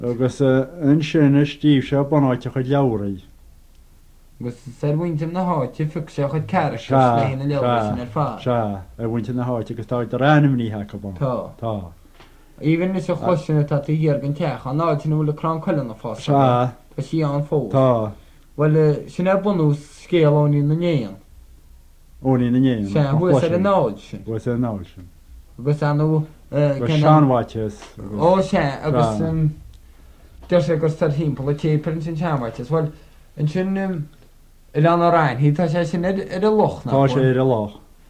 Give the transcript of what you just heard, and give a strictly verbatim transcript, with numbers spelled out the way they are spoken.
agus yn sin y stíf se bonáte chud leabhraí. Gus ser bhainte na háte fi sé chud ceir se léna leabhar sin ar fá. Se a bhainte na háte agus táid ar ranimní ha go bon. Tá. Tá. Even is a chosinna tá í dhéargan teach an náitina bhfuil crán coile na fá. Se. Ba sí an fó. Tá. Well sin ar bunú scéalóní na néan. Óní na néan. Se bhuas ar a náid sin. Bhuas ar a náid sin. Agus anú... Gus seanmhaites. Ó sé agus... Deir sé gus tar hímpel a téper sin seanmhaites. Well, an sin... Il an á rain, hí tá sé sin ar a loch na. Tá sé ar a loch.